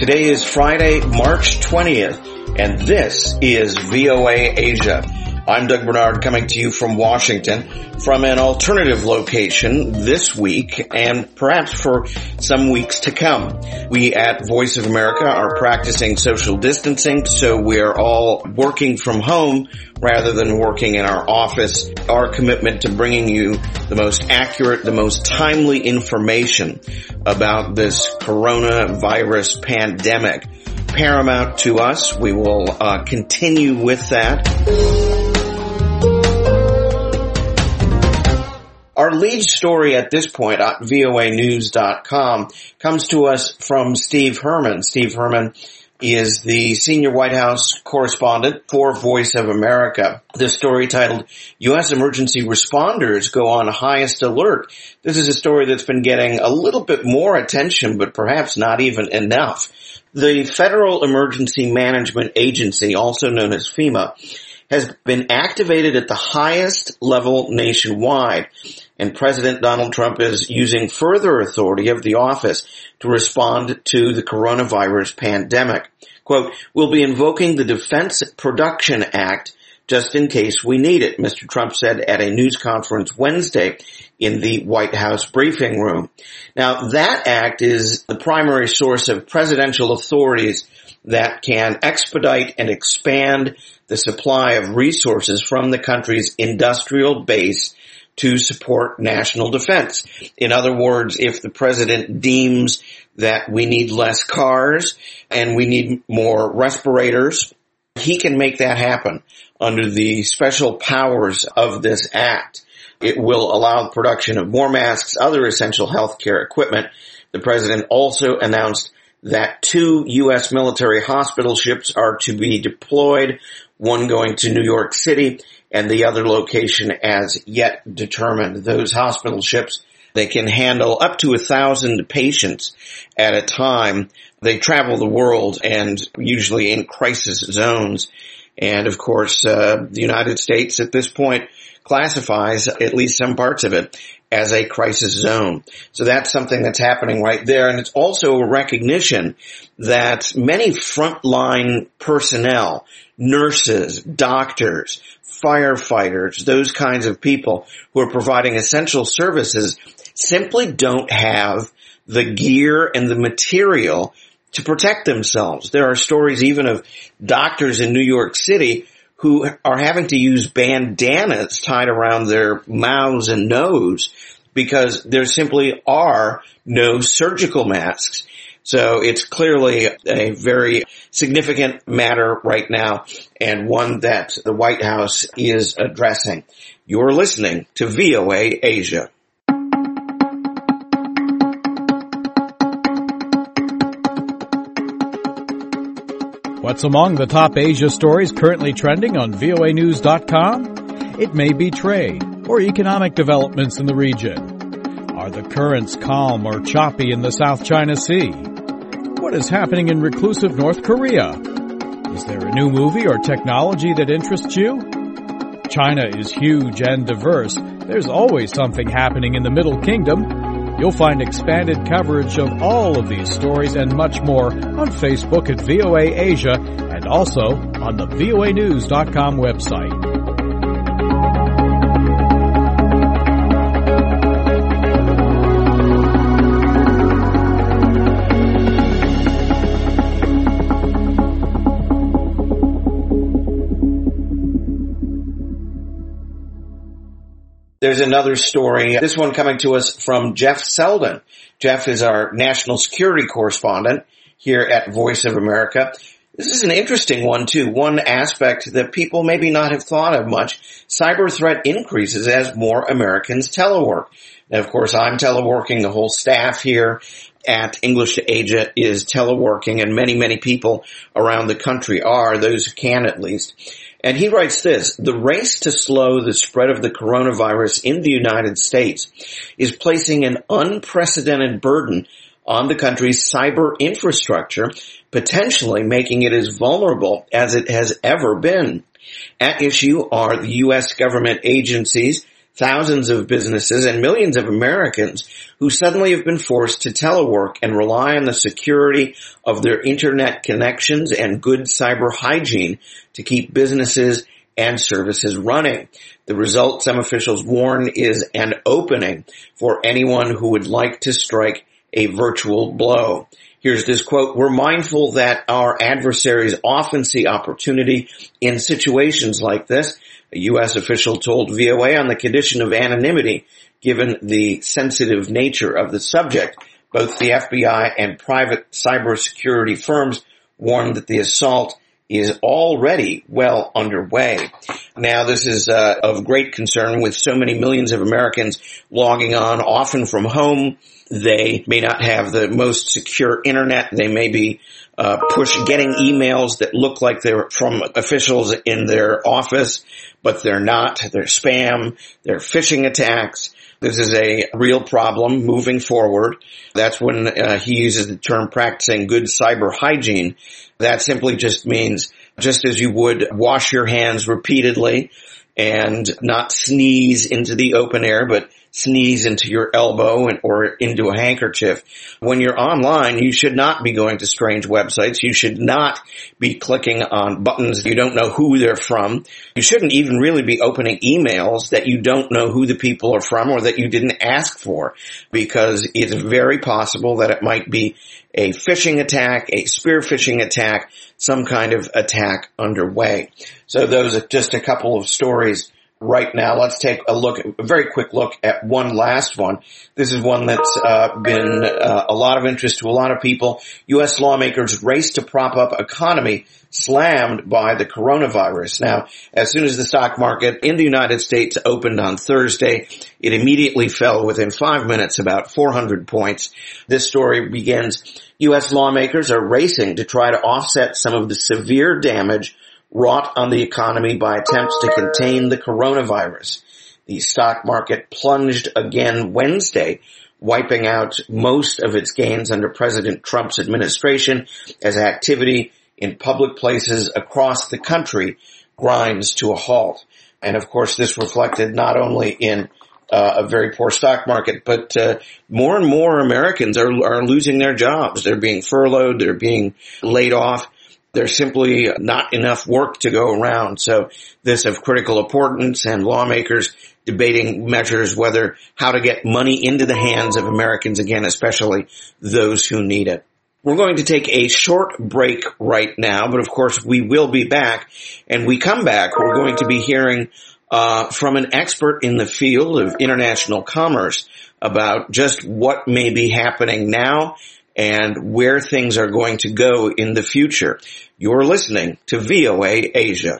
Today is Friday, March 20th, and this is VOA Asia. I'm Doug Bernard coming to you from Washington from an alternative location this week and perhaps for some weeks to come. We at Voice of America are practicing social distancing, so we're all working from home rather than working in our office. Our commitment to bringing you the most accurate, the most timely information about this coronavirus pandemic paramount to us. We will continue with that. Our lead story at this point at voanews.com comes to us from Steve Herman. Steve Herman is the senior White House correspondent for Voice of America. The story titled, U.S. Emergency Responders Go on Highest Alert. This is a story that's been getting a little bit more attention, but perhaps not even enough. The Federal Emergency Management Agency, also known as FEMA, has been activated at the highest level nationwide, and President Donald Trump is using further authority of the office to respond to the coronavirus pandemic. Quote, we'll be invoking the Defense Production Act just in case we need it, Mr. Trump said at a news conference Wednesday in the White House briefing room. Now, that act is the primary source of presidential authorities that can expedite and expand the supply of resources from the country's industrial base to support national defense. In other words, if the president deems that we need less cars and we need more respirators, he can make that happen under the special powers of this act. It will allow the production of more masks, other essential healthcare equipment. The president also announced that 2 U.S. military hospital ships are to be deployed, one going to New York City and the other location as yet determined. Those hospital ships, they can handle up to 1,000 patients at a time. They travel the world and usually in crisis zones. And of course, the United States at this point classifies at least some parts of it as a crisis zone. So that's something that's happening right there. And it's also a recognition that many frontline personnel, nurses, doctors, firefighters, those kinds of people who are providing essential services simply don't have the gear and the material to protect themselves. There are stories even of doctors in New York City who are having to use bandanas tied around their mouths and nose because there simply are no surgical masks. So it's clearly a very significant matter right now and one that the White House is addressing. You're listening to VOA Asia. What's among the top Asia stories currently trending on voanews.com? It may be trade or economic developments in the region. Are the currents calm or choppy in the South China Sea? What is happening in reclusive North Korea? Is there a new movie or technology that interests you? China is huge and diverse. There's always something happening in the Middle Kingdom. You'll find expanded coverage of all of these stories and much more on Facebook at VOA Asia and also on the voanews.com website. There's another story, this one coming to us from Jeff Selden. Jeff is our national security correspondent here at Voice of America. This is an interesting one, too. One aspect that people maybe not have thought of much. Cyber threat increases as more Americans telework. And, of course, I'm teleworking. The whole staff here at English to Asia is teleworking, and many, many people around the country are, those who can at least. And he writes this, the race to slow the spread of the coronavirus in the United States is placing an unprecedented burden on the country's cyber infrastructure, potentially making it as vulnerable as it has ever been. At issue are the U.S. government agencies thousands of businesses and millions of Americans who suddenly have been forced to telework and rely on the security of their internet connections and good cyber hygiene to keep businesses and services running. The result, some officials warn, is an opening for anyone who would like to strike a virtual blow. Here's this quote: "We're mindful that our adversaries often see opportunity in situations like this," a U.S. official told VOA, on the condition of anonymity given the sensitive nature of the subject. Both the FBI and private cybersecurity firms warned that the assault is already well underway. Now, this is of great concern with so many millions of Americans logging on, often from home. They may not have the most secure internet. They may be getting emails that look like they're from officials in their office, but they're not. They're spam. They're phishing attacks. This is a real problem moving forward. That's when he uses the term practicing good cyber hygiene. That simply just means, just as you would wash your hands repeatedly and not sneeze into the open air, but sneeze into your elbow or into a handkerchief. When you're online, you should not be going to strange websites. You should not be clicking on buttons you don't know who they're from. You shouldn't even really be opening emails that you don't know who the people are from or that you didn't ask for, because it's very possible that it might be a phishing attack, a spear phishing attack, some kind of attack underway. So those are just a couple of stories right now. Let's take a very quick look at one last one. This is one that's been a lot of interest to a lot of people. U.S. lawmakers race to prop up economy slammed by the coronavirus. Now, as soon as the stock market in the United States opened on Thursday, it immediately fell within 5 minutes, about 400 points. This story begins: U.S. lawmakers are racing to try to offset some of the severe damage wrought on the economy by attempts to contain the coronavirus. The stock market plunged again Wednesday, wiping out most of its gains under President Trump's administration as activity in public places across the country grinds to a halt. And of course, this reflected not only in a very poor stock market, but more and more Americans are losing their jobs. They're being furloughed. They're being laid off. There's simply not enough work to go around. So this of critical importance, and lawmakers debating measures how to get money into the hands of Americans again, especially those who need it. We're going to take a short break right now, but of course we will be back. And we come back, we're going to be hearing from an expert in the field of international commerce about just what may be happening now and where things are going to go in the future. You're listening to VOA Asia.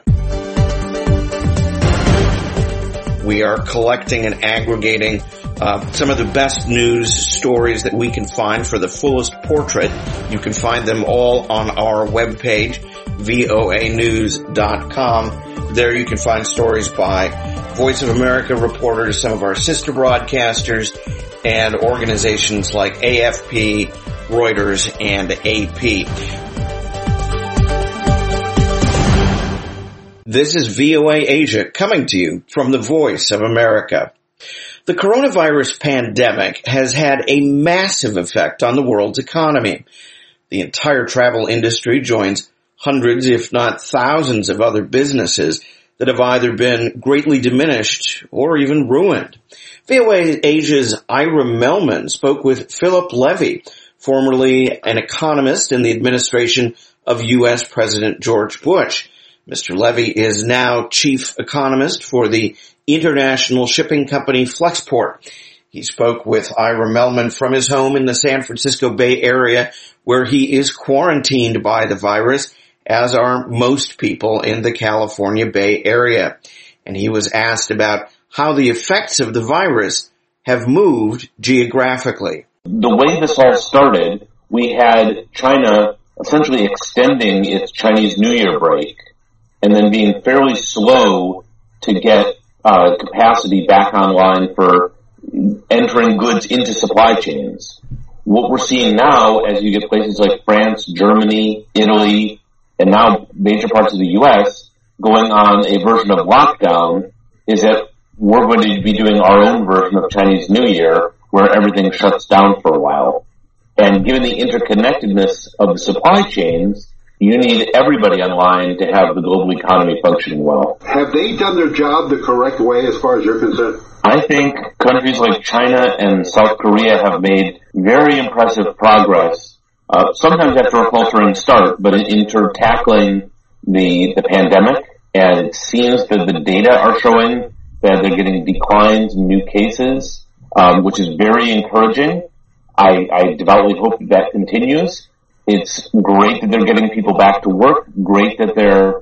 We are collecting and aggregating some of the best news stories that we can find for the fullest portrait. You can find them all on our webpage, voanews.com. There you can find stories by Voice of America reporters, some of our sister broadcasters, and organizations like AFP, Reuters, and AP. This is VOA Asia coming to you from the Voice of America. The coronavirus pandemic has had a massive effect on the world's economy. The entire travel industry joins hundreds, if not thousands, of other businesses that have either been greatly diminished or even ruined. VOA Asia's Ira Melman spoke with Philip Levy, formerly an economist in the administration of U.S. President George Bush. Mr. Levy is now chief economist for the international shipping company Flexport. He spoke with Ira Melman from his home in the San Francisco Bay Area, where he is quarantined by the virus, as are most people in the California Bay Area. And he was asked about how the effects of the virus have moved geographically. The way this all started, we had China essentially extending its Chinese New Year break and then being fairly slow to get capacity back online for entering goods into supply chains. What we're seeing now, as you get places like France, Germany, Italy, and now major parts of the U.S. going on a version of lockdown, is that we're going to be doing our own version of Chinese New Year where everything shuts down for a while. And given the interconnectedness of the supply chains, you need everybody online to have the global economy functioning well. Have they done their job the correct way as far as you're concerned? I think countries like China and South Korea have made very impressive progress, sometimes after a faltering start, but in tackling the pandemic. And it seems that the data are showing that they're getting declines in new cases, which is very encouraging. I devoutly hope that continues. It's great that they're getting people back to work, great that they're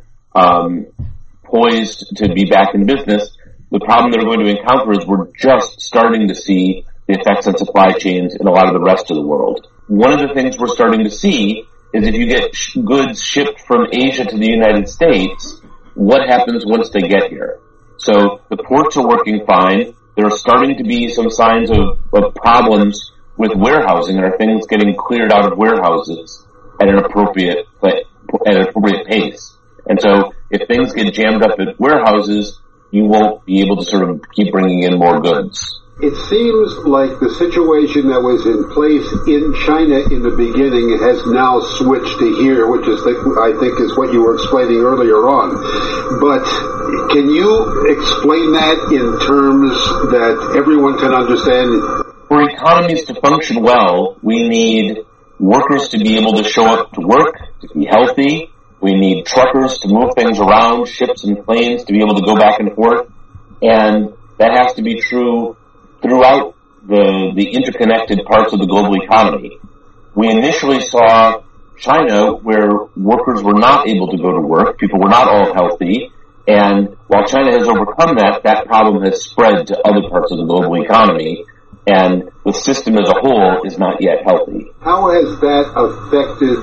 poised to be back in business. The problem they're going to encounter is we're just starting to see the effects on supply chains in a lot of the rest of the world. One of the things we're starting to see is if you get goods shipped from Asia to the United States, what happens once they get here? So the ports are working fine. There are starting to be some signs of problems with warehousing, and are things getting cleared out of warehouses at an appropriate pace. And so if things get jammed up at warehouses, you won't be able to sort of keep bringing in more goods. It seems like the situation that was in place in China in the beginning has now switched to here, which is, I think, is what you were explaining earlier on. But can you explain that in terms that everyone can understand? For economies to function well, we need workers to be able to show up to work, to be healthy. We need truckers to move things around, ships and planes to be able to go back and forth. And that has to be true throughout the interconnected parts of the global economy. We initially saw China where workers were not able to go to work, people were not all healthy, and while China has overcome that problem has spread to other parts of the global economy, and the system as a whole is not yet healthy. How has that affected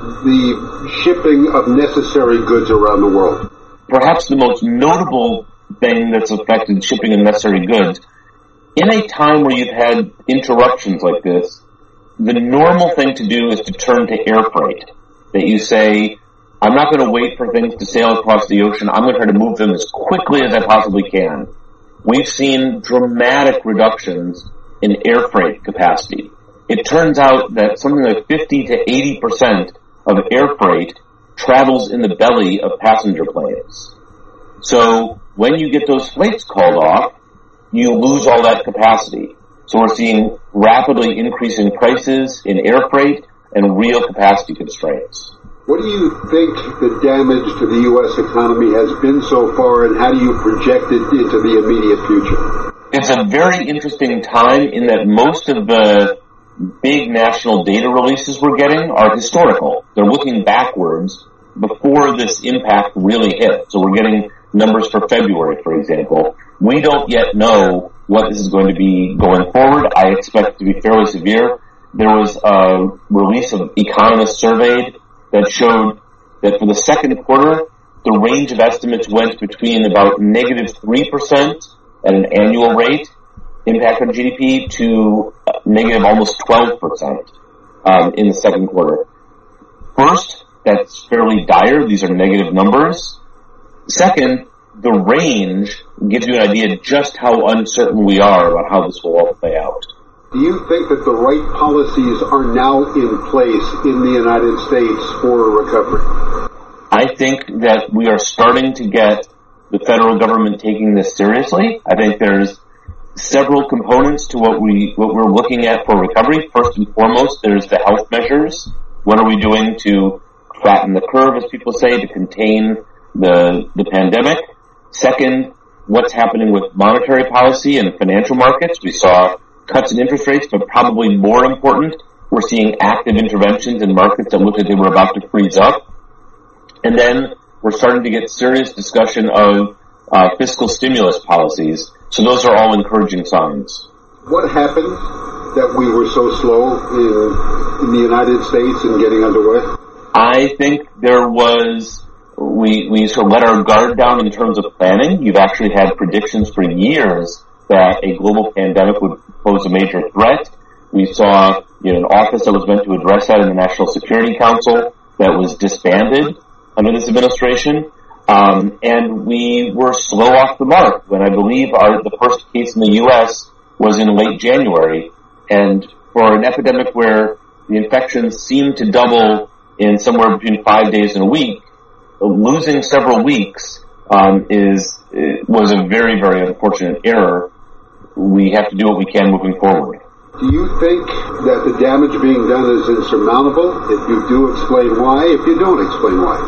the shipping of necessary goods around the world? Perhaps the most notable thing that's affected shipping of necessary goods, in a time where you've had interruptions like this, the normal thing to do is to turn to air freight. That you say, I'm not going to wait for things to sail across the ocean. I'm going to try to move them as quickly as I possibly can. We've seen dramatic reductions in air freight capacity. It turns out that something like 50 to 80% of air freight travels in the belly of passenger planes. So when you get those flights called off, you lose all that capacity. So we're seeing rapidly increasing prices in air freight and real capacity constraints. What do you think the damage to the U.S. economy has been so far, and how do you project it into the immediate future? It's a very interesting time in that most of the big national data releases we're getting are historical. They're looking backwards before this impact really hit. So we're getting numbers for February, for example. We don't yet know what this is going to be going forward. I expect it to be fairly severe. There was a release of Economist surveyed that showed that for the second quarter, the range of estimates went between about negative 3% at an annual rate impact on GDP to negative almost 12% in the second quarter. First, that's fairly dire. These are negative numbers. Second, the range gives you an idea just how uncertain we are about how this will all play out. Do you think that the right policies are now in place in the United States for a recovery? I think that we are starting to get the federal government taking this seriously. I think there's several components to what we're looking at for recovery. First and foremost, there's the health measures. What are we doing to flatten the curve, as people say, to contain the pandemic? Second, what's happening with monetary policy and financial markets? We saw cuts in interest rates, but probably more important, we're seeing active interventions in markets that looked like they were about to freeze up. And then we're starting to get serious discussion of fiscal stimulus policies. So those are all encouraging signs. What happened that we were so slow in the United States in getting underway? I think we sort of let our guard down in terms of planning. You've actually had predictions for years that a global pandemic would pose a major threat. We saw an office that was meant to address that in the National Security Council that was disbanded under this administration. And we were slow off the mark when I believe the first case in the U.S. was in late January. And for an epidemic where the infections seem to double in somewhere between 5 days and a week, losing several weeks was a very, very unfortunate error. We have to do what we can moving forward. Do you think that the damage being done is insurmountable? If you do, explain why. If you don't, explain why.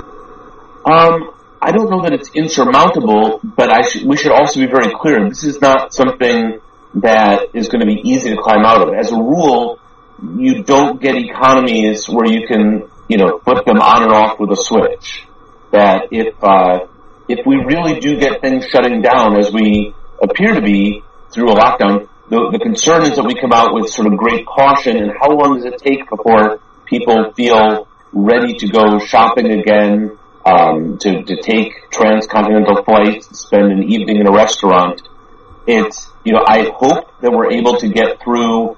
I don't know that it's insurmountable, but we should also be very clear. This is not something that is going to be easy to climb out of. As a rule, you don't get economies where you can, flip them on and off with a switch. That if we really do get things shutting down as we appear to be through a lockdown, the concern is that we come out with sort of great caution, and how long does it take before people feel ready to go shopping again, to take transcontinental flights, spend an evening in a restaurant. I hope that we're able to get through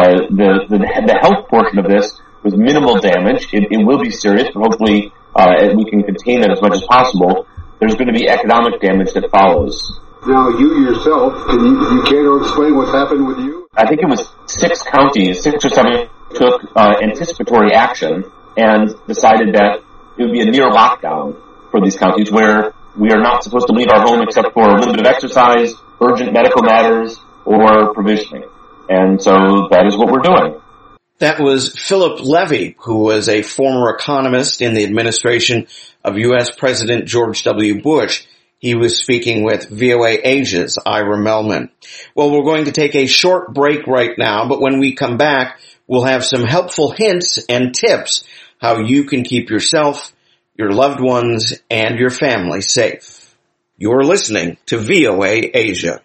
the health portion of this with minimal damage. It will be serious, but hopefully we can contain it as much as possible. There's going to be economic damage that follows. Now, you yourself, you care to explain what's happened with you? I think it was 6 counties, 6 or 7, took anticipatory action and decided that it would be a near lockdown for these counties where we are not supposed to leave our home except for a little bit of exercise, urgent medical matters, or provisioning. And so that is what we're doing. That was Philip Levy, who was a former economist in the administration of U.S. President George W. Bush. He was speaking with VOA Asia's Ira Mellman. Well, we're going to take a short break right now, but when we come back, we'll have some helpful hints and tips how you can keep yourself, your loved ones, and your family safe. You're listening to VOA Asia.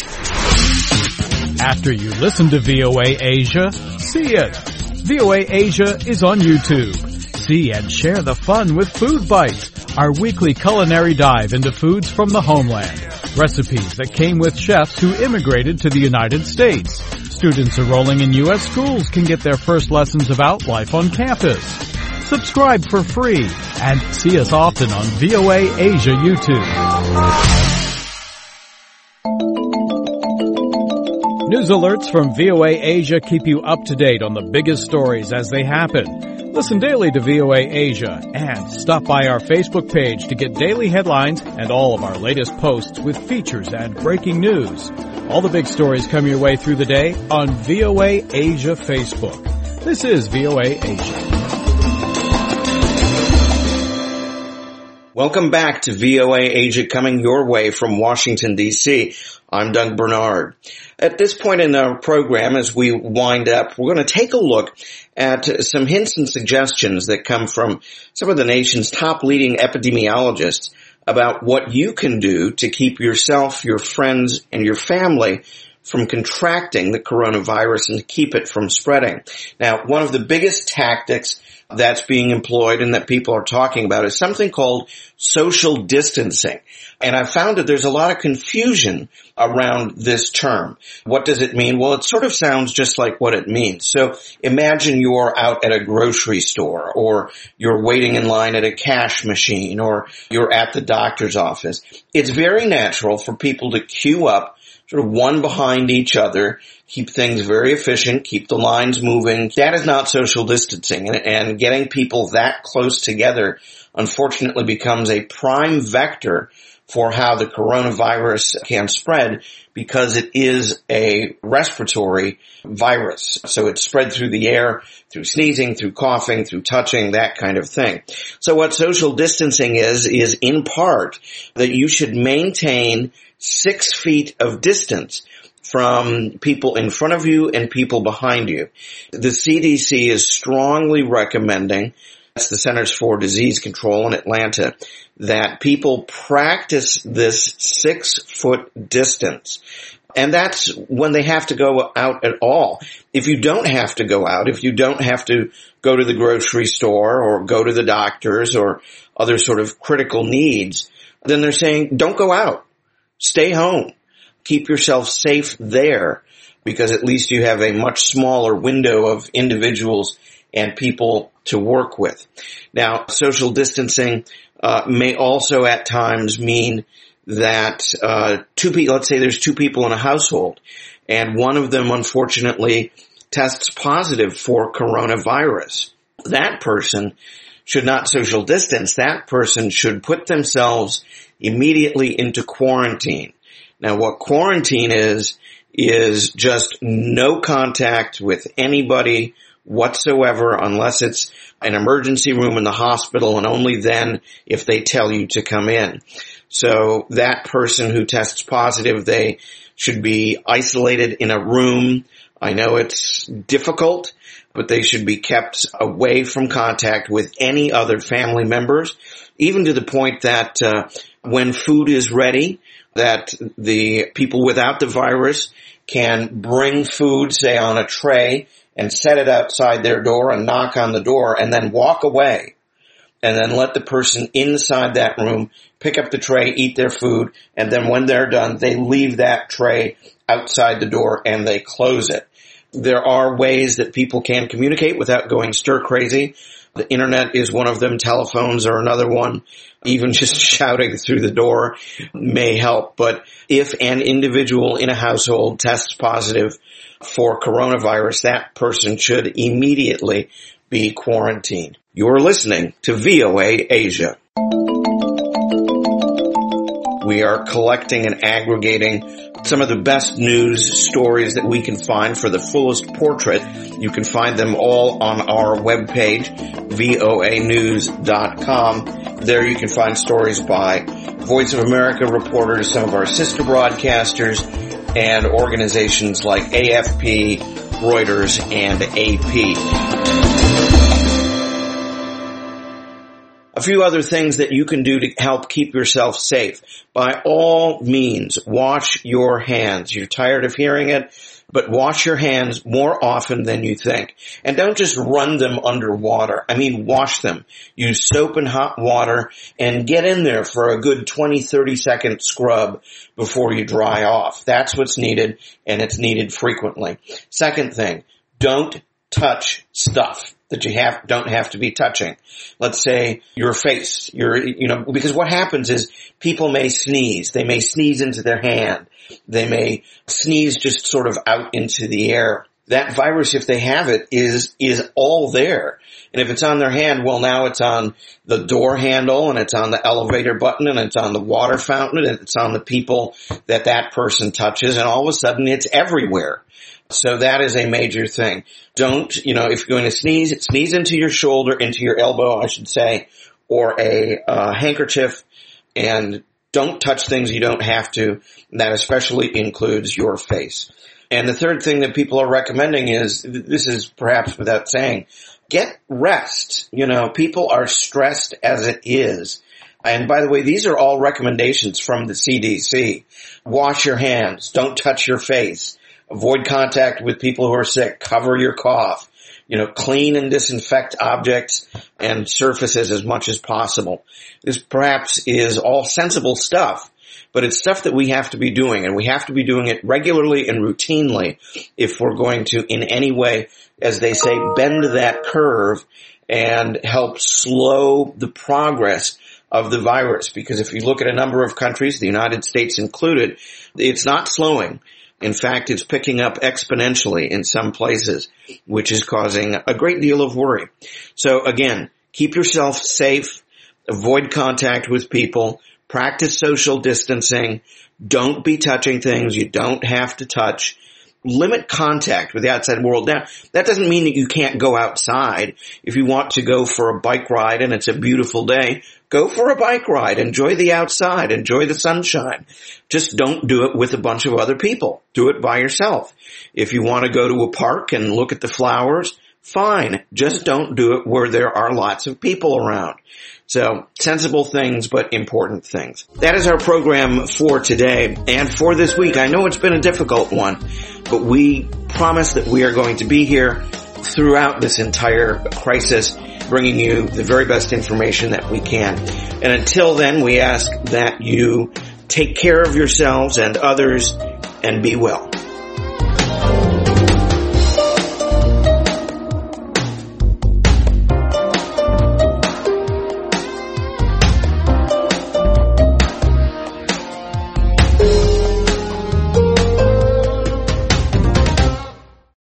After you listen to VOA Asia, see it. VOA Asia is on YouTube. See and share the fun with Food Bites, our weekly culinary dive into foods from the homeland. Recipes that came with chefs who immigrated to the United States. Students enrolling in U.S. schools can get their first lessons about life on campus. Subscribe for free and see us often on VOA Asia YouTube. News alerts from VOA Asia keep you up to date on the biggest stories as they happen. Listen daily to VOA Asia and stop by our Facebook page to get daily headlines and all of our latest posts with features and breaking news. All the big stories come your way through the day on VOA Asia Facebook. This is VOA Asia. Welcome back to VOA Asia, coming your way from Washington, D.C. I'm Doug Bernard. At this point in our program, as we wind up, we're going to take a look at some hints and suggestions that come from some of the nation's top leading epidemiologists about what you can do to keep yourself, your friends, and your family from contracting the coronavirus and to keep it from spreading. Now, one of the biggest tactics that's being employed and that people are talking about is something called social distancing. And I've found that there's a lot of confusion around this term. What does it mean? Well, it sort of sounds just like what it means. So imagine you're out at a grocery store, or you're waiting in line at a cash machine, or you're at the doctor's office. It's very natural for people to queue up sort of one behind each other, keep things very efficient, keep the lines moving. That is not social distancing, and getting people that close together unfortunately becomes a prime vector for how the coronavirus can spread, because it is a respiratory virus. So it's spread through the air, through sneezing, through coughing, through touching, that kind of thing. So what social distancing is in part that you should maintain 6 feet of distance from people in front of you and people behind you. The CDC is strongly recommending, that's the Centers for Disease Control in Atlanta, that people practice this 6-foot distance. And that's when they have to go out at all. If you don't have to go out, if you don't have to go to the grocery store or go to the doctors or other sort of critical needs, then they're saying, don't go out. Stay home. Keep yourself safe there, because at least you have a much smaller window of individuals and people to work with. Now, social distancing may also at times mean that let's say there's two people in a household, and one of them unfortunately tests positive for coronavirus. That person should not social distance. That person should put themselves immediately into quarantine. Now, what quarantine is just no contact with anybody whatsoever unless it's an emergency room in the hospital, and only then if they tell you to come in. So that person who tests positive, they should be isolated in a room. I know it's difficult, but they should be kept away from contact with any other family members, even to the point that when food is ready, that the people without the virus can bring food, say, on a tray and set it outside their door and knock on the door and then walk away, and then let the person inside that room pick up the tray, eat their food, and then when they're done, they leave that tray outside the door and they close it. There are ways that people can communicate without going stir crazy. The internet is one of them. Telephones are another one. Even just shouting through the door may help. But if an individual in a household tests positive for coronavirus, that person should immediately be quarantined. You're listening to VOA Asia. We are collecting and aggregating some of the best news stories that we can find for the fullest portrait. You can find them all on our webpage, voanews.com. There you can find stories by Voice of America reporters, some of our sister broadcasters, and organizations like AFP, Reuters, and AP. A few other things that you can do to help keep yourself safe. By all means, wash your hands. You're tired of hearing it, but wash your hands more often than you think. And don't just run them under water. I mean, wash them. Use soap and hot water and get in there for a good 20, 30-second scrub before you dry off. That's what's needed, and it's needed frequently. Second thing, don't touch stuff that you don't have to be touching. Let's say your face, because what happens is people may sneeze. They may sneeze into their hand. They may sneeze just sort of out into the air. That virus, if they have it, is all there. And if it's on their hand, well, now it's on the door handle, and it's on the elevator button, and it's on the water fountain, and it's on the people that person touches, and all of a sudden it's everywhere. So that is a major thing. Don't, if you're going to sneeze into your shoulder, into your elbow, I should say, or a handkerchief, and don't touch things you don't have to. And that especially includes your face. And the third thing that people are recommending is, this is perhaps without saying, get rest. People are stressed as it is. And by the way, these are all recommendations from the CDC. Wash your hands. Don't touch your face. Avoid contact with people who are sick. Cover your cough. Clean and disinfect objects and surfaces as much as possible. This perhaps is all sensible stuff, but it's stuff that we have to be doing, and we have to be doing it regularly and routinely if we're going to, in any way, as they say, bend that curve and help slow the progress of the virus. Because if you look at a number of countries, the United States included, it's not slowing. In fact, it's picking up exponentially in some places, which is causing a great deal of worry. So again, keep yourself safe, avoid contact with people, practice social distancing, don't be touching things you don't have to touch. Limit contact with the outside world. Now, that doesn't mean that you can't go outside. If you want to go for a bike ride and it's a beautiful day, go for a bike ride. Enjoy the outside. Enjoy the sunshine. Just don't do it with a bunch of other people. Do it by yourself. If you want to go to a park and look at the flowers, fine. Just don't do it where there are lots of people around. So, sensible things, but important things. That is our program for today and for this week. I know it's been a difficult one, but we promise that we are going to be here throughout this entire crisis, bringing you the very best information that we can. And until then, we ask that you take care of yourselves and others and be well.